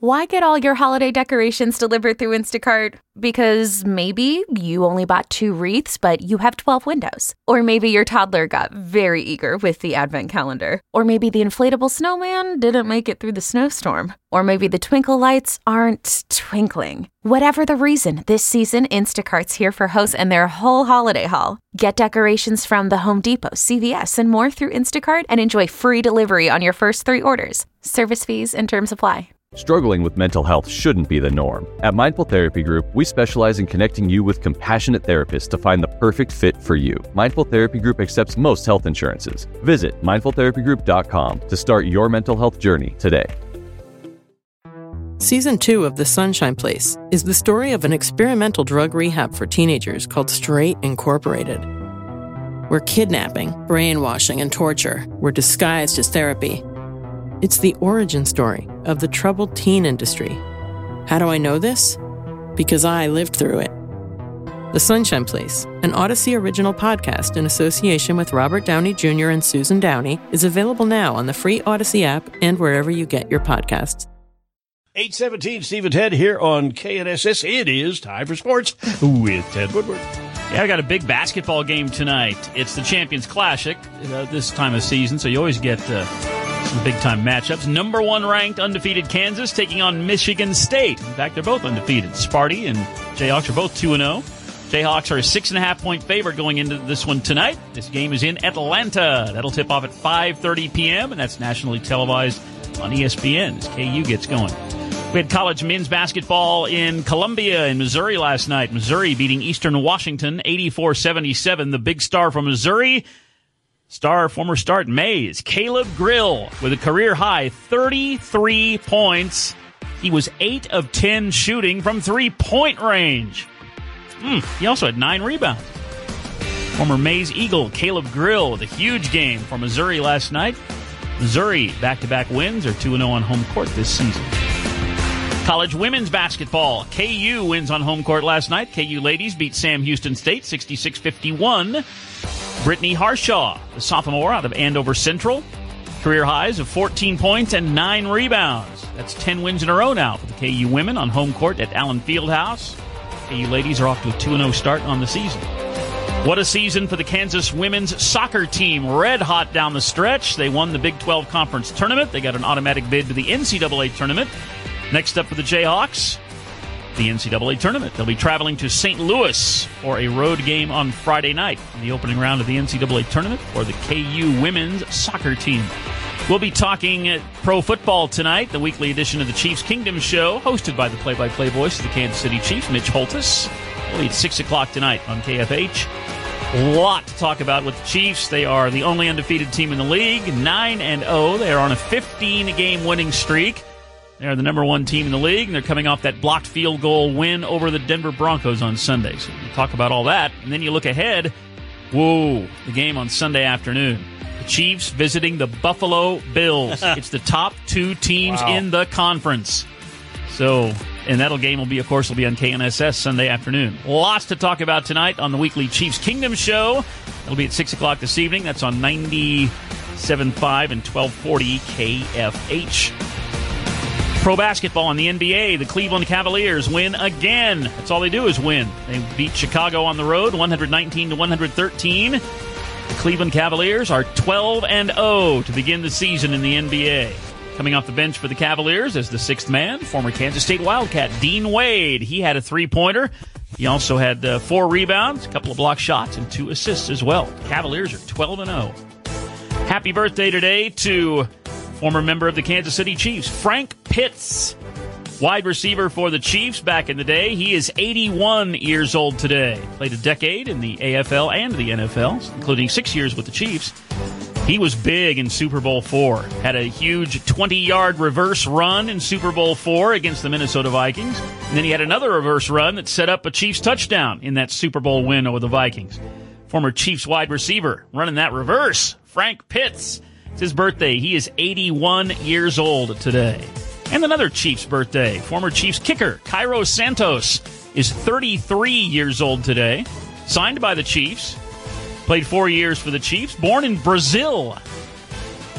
Why get all your holiday decorations delivered through Instacart? Because maybe you only bought 2 wreaths, but you have 12 windows. Or maybe your toddler got very eager with the advent calendar. Or maybe the inflatable snowman didn't make it through the snowstorm. Or maybe the twinkle lights aren't twinkling. Whatever the reason, this season, Instacart's here for hosts and their whole holiday haul. Get decorations from the Home Depot, CVS, and more through Instacart and enjoy free delivery on your first 3 orders. Service fees and terms apply. Struggling with mental health shouldn't be the norm. At Mindful Therapy Group, we specialize in connecting you with compassionate therapists to find the perfect fit for you. Mindful Therapy Group accepts most health insurances. Visit mindfultherapygroup.com to start your mental health journey today. Season 2 of The Sunshine Place is the story of an experimental drug rehab for teenagers called Straight Incorporated, where kidnapping, brainwashing, and torture were disguised as therapy. It's the origin story of the troubled teen industry. How do I know this? Because I lived through it. The Sunshine Place, an Odyssey original podcast in association with Robert Downey Jr. and Susan Downey, is available now on the free Odyssey app and wherever you get your podcasts. 8:17, Steve and Ted here on KNSS. It is time for sports with Ted Woodward. Yeah, I got a big basketball game tonight. It's the Champions Classic this time of season, so you always get some big-time matchups. Number 1 ranked undefeated Kansas taking on Michigan State. In fact, they're both undefeated. Sparty and Jayhawks are both 2-0. Jayhawks are a 6.5-point favorite going into this one tonight. This game is in Atlanta. That'll tip off at 5:30 p.m., and that's nationally televised on ESPN as KU gets going. We had college men's basketball in Columbia in Missouri last night. Missouri beating Eastern Washington 84-77. The big star from Missouri, former star at Mays, Caleb Grill, with a career-high 33 points. He was 8 of 10 shooting from three-point range. He also had 9 rebounds. Former Mays Eagle, Caleb Grill, with a huge game for Missouri last night. Missouri back-to-back wins, are 2-0 on home court this season. College women's basketball. KU wins on home court last night. KU ladies beat Sam Houston State 66-51. Brittany Harshaw, the sophomore out of Andover Central, career highs of 14 points and 9 rebounds. That's 10 wins in a row now for the KU women on home court at Allen Fieldhouse. KU ladies are off to a 2-0 start on the season. What a season for the Kansas women's soccer team. Red hot down the stretch. They won the Big 12 Conference Tournament. They got an automatic bid to the NCAA Tournament. Next up for the Jayhawks, the NCAA Tournament. They'll be traveling to St. Louis for a road game on Friday night in the opening round of the NCAA Tournament for the KU women's soccer team. We'll be talking pro football tonight, the weekly edition of the Chiefs Kingdom Show, hosted by the play-by-play voice of the Kansas City Chiefs, Mitch Holthus. We'll be at 6 o'clock tonight on KFH. A lot to talk about with the Chiefs. They are the only undefeated team in the league, 9-0. They are on a 15-game winning streak. They're the number 1 team in the league, and they're coming off that blocked field goal win over the Denver Broncos on Sunday. So we'll talk about all that. And then you look ahead. Whoa, the game on Sunday afternoon. The Chiefs visiting the Buffalo Bills. It's the top 2 teams in the conference. So, and that game will be on KNSS Sunday afternoon. Lots to talk about tonight on the weekly Chiefs Kingdom Show. It'll be at 6 o'clock this evening. That's on 97.5 and 1240 KFH. Pro basketball in the NBA, the Cleveland Cavaliers win again. That's all they do is win. They beat Chicago on the road, 119-113. The Cleveland Cavaliers are 12-0 to begin the season in the NBA. Coming off the bench for the Cavaliers as the 6th man, former Kansas State Wildcat Dean Wade. He had a 3-pointer. He also had 4 rebounds, a couple of block shots, and 2 assists as well. The Cavaliers are 12-0. Happy birthday today to former member of the Kansas City Chiefs, Frank Pitts, wide receiver for the Chiefs back in the day. He is 81 years old today. Played a decade in the AFL and the NFL, including 6 years with the Chiefs. He was big in Super Bowl IV. Had a huge 20-yard reverse run in Super Bowl IV against the Minnesota Vikings. And then he had another reverse run that set up a Chiefs touchdown in that Super Bowl win over the Vikings. Former Chiefs wide receiver running that reverse, Frank Pitts. It's his birthday. He is 81 years old today. And another Chiefs birthday. Former Chiefs kicker, Cairo Santos, is 33 years old today. Signed by the Chiefs. Played 4 years for the Chiefs. Born in Brazil.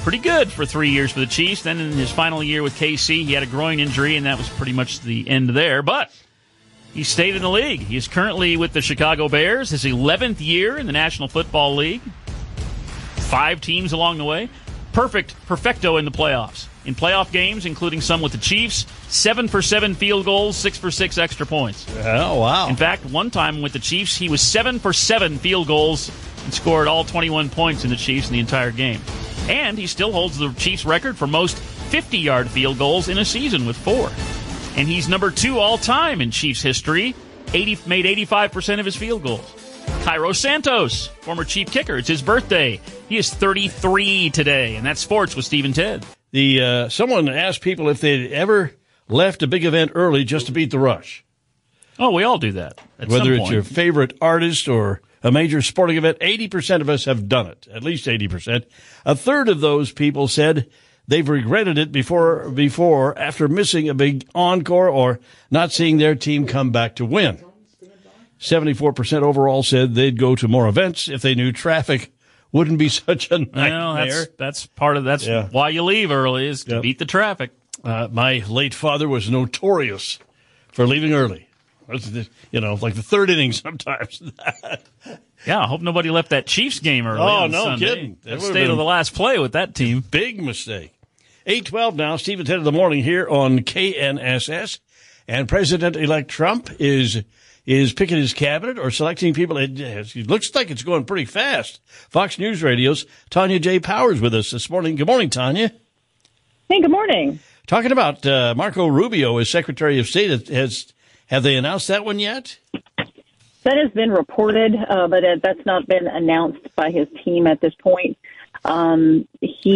pretty good for 3 years for the Chiefs. Then in his final year with KC, he had a groin injury, and that was pretty much the end there. But he stayed in the league. He is currently with the Chicago Bears, his 11th year in the National Football League. 5 teams along the way. Perfecto in the playoffs. In playoff games, including some with the Chiefs, 7 for 7 field goals, 6 for 6 extra points. Oh, wow. In fact, one time with the Chiefs, he was 7 for 7 field goals and scored all 21 points in the Chiefs in the entire game. And he still holds the Chiefs record for most 50-yard field goals in a season with 4. And he's number 2 all-time in Chiefs history, made 85% of his field goals. Cairo Santos, former Chief kicker, it's his birthday. He is 33 today, and that's sports with Steve and Ted. Someone asked people if they'd ever left a big event early just to beat the rush. Oh, we all do that. Whether it's your favorite artist or a major sporting event, 80% of us have done it, at least 80%. A third of those people said they've regretted it before after missing a big encore or not seeing their team come back to win. 74% overall said they'd go to more events if they knew traffic wouldn't be such a nightmare. That's why you leave early, is to beat the traffic. My late father was notorious for leaving early. You know, like the third inning sometimes. Yeah, I hope nobody left that Chiefs game early. Oh, no Sunday. Kidding. That stayed to the last play with that team. Big mistake. 8:12 now, Steve and Ted of the morning here on KNSS. And President-elect Trump is picking his cabinet or selecting people. It looks like it's going pretty fast. Fox News Radio's Tanya J. Powers with us this morning. Good morning, Tanya. Hey, good morning. Talking about Marco Rubio as Secretary of State. Have they announced that one yet? That has been reported, but that's not been announced by his team at this point. There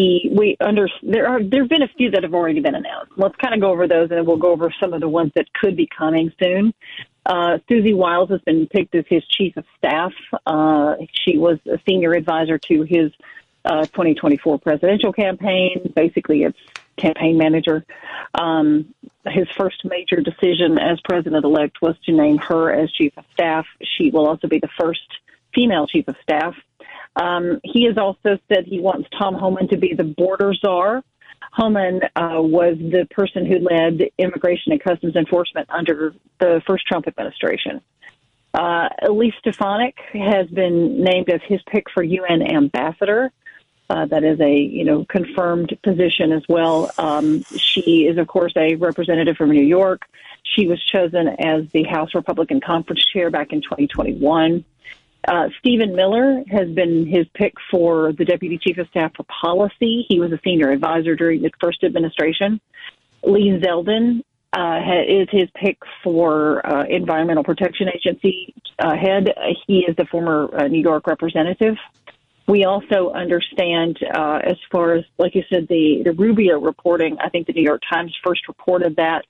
have been a few that have already been announced. Let's kind of go over those, and then we'll go over some of the ones that could be coming soon. Susie Wiles has been picked as his chief of staff. She was a senior advisor to his 2024 presidential campaign. Basically, it's campaign manager. His first major decision as president-elect was to name her as chief of staff. She will also be the first female chief of staff. He has also said he wants Tom Homan to be the border czar. Homan was the person who led Immigration and Customs Enforcement under the first Trump administration. Elise Stefanik has been named as his pick for UN ambassador. That is a confirmed position as well. She is, of course, a representative from New York. She was chosen as the House Republican Conference chair back in 2021. Stephen Miller has been his pick for the Deputy Chief of Staff for Policy. He was a senior advisor during the first administration. Lee Zeldin is his pick for Environmental Protection Agency head. He is the former New York representative. We also understand, as far as, like you said, the Rubio reporting, I think the New York Times first reported that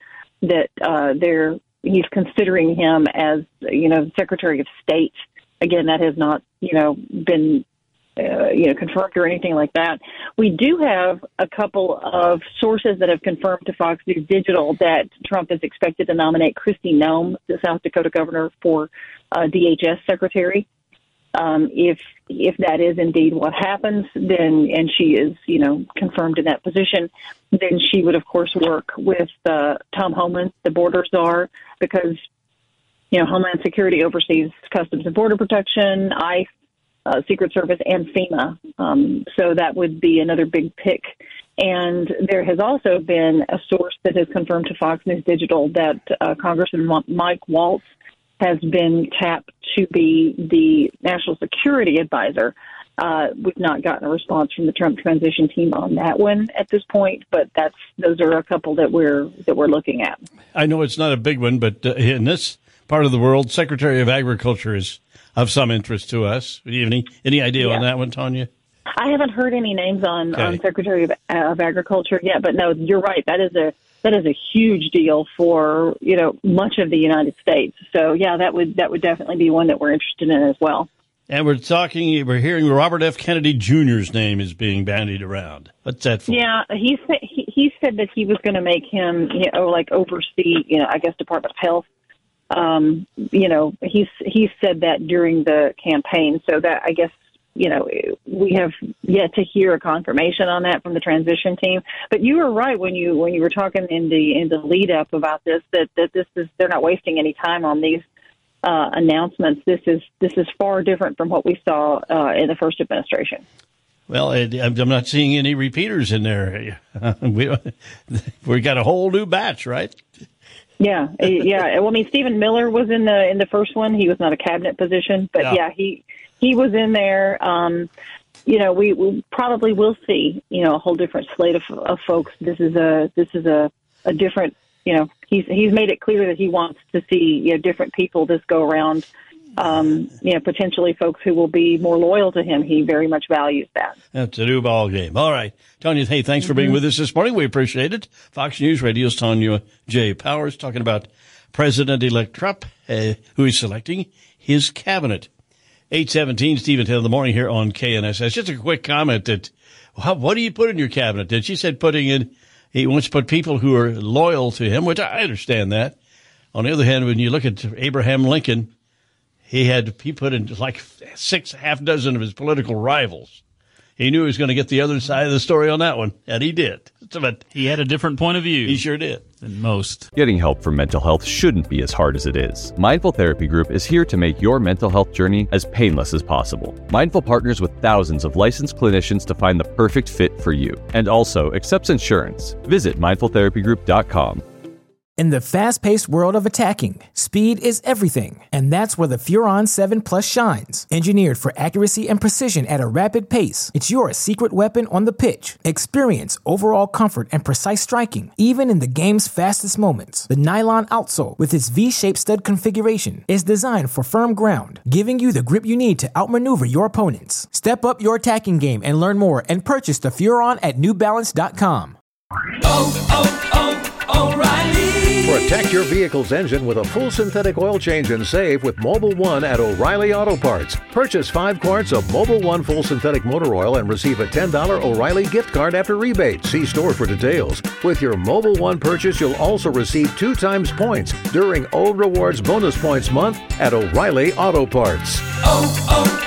he's considering him as, Secretary of State. Again, that has not, been, confirmed or anything like that. We do have a couple of sources that have confirmed to Fox News Digital that Trump is expected to nominate Kristi Noem, the South Dakota governor, for DHS secretary. If that is indeed what happens, then, and she is, confirmed in that position, then she would, of course, work with Tom Homan, the border czar, because, Homeland Security oversees Customs and Border Protection, ICE, Secret Service, and FEMA. So that would be another big pick. And there has also been a source that has confirmed to Fox News Digital that Congressman Mike Waltz has been tapped to be the national security advisor. We've not gotten a response from the Trump transition team on that one at this point, but those are a couple that we're looking at. I know it's not a big one, but in this part of the world, Secretary of Agriculture is of some interest to us. Do you have any idea on that one, Tanya? I haven't heard any names on Secretary of Agriculture yet, but no, you're right. That is a huge deal for, much of the United States. So, yeah, that would definitely be one that we're interested in as well. And we're hearing Robert F. Kennedy Jr.'s name is being bandied around. What's that for? Yeah, he said that he was going to make him, oversee, Department of Health. He said that during the campaign. So that, I guess, we have yet to hear a confirmation on that from the transition team. But you were right when you were talking in the lead up about this, that this is, they're not wasting any time on these announcements. This is far different from what we saw in the first administration. Well, I'm not seeing any repeaters in there. We got a whole new batch, right? Yeah. Well, I mean, Stephen Miller was in the first one. He was not a cabinet position, but he was in there. We probably will see, a whole different slate of folks. This is a different, he's made it clear that he wants to see, different people this go around. Potentially folks who will be more loyal to him. He very much values that. That's a new ball game. All right. Tanya, hey, thanks for being with us this morning. We appreciate it. Fox News Radio's Tanya J. Powers talking about President-elect Trump, who is selecting his cabinet. 8:17, Steve and 10 in the morning here on KNSS. Just a quick comment that, what do you put in your cabinet? And she said he wants to put people who are loyal to him, which I understand that. On the other hand, when you look at Abraham Lincoln, he put in like half dozen of his political rivals. He knew he was going to get the other side of the story on that one, and he did. But he had a different point of view. He sure did. Than most. Getting help for mental health shouldn't be as hard as it is. Mindful Therapy Group is here to make your mental health journey as painless as possible. Mindful partners with thousands of licensed clinicians to find the perfect fit for you, and also accepts insurance. Visit mindfultherapygroup.com. In the fast-paced world of attacking, speed is everything, and that's where the Furon 7 Plus shines. Engineered for accuracy and precision at a rapid pace, it's your secret weapon on the pitch. Experience overall comfort and precise striking, even in the game's fastest moments. The nylon outsole, with its V-shaped stud configuration, is designed for firm ground, giving you the grip you need to outmaneuver your opponents. Step up your attacking game and learn more, and purchase the Furon at NewBalance.com. O'Reilly. Protect your vehicle's engine with a full synthetic oil change and save with Mobil 1 at O'Reilly Auto Parts. Purchase 5 quarts of Mobil 1 full synthetic motor oil and receive a $10 O'Reilly gift card after rebate. See store for details. With your Mobil 1 purchase, you'll also receive 2 times points during O Rewards Bonus Points Month at O'Reilly Auto Parts.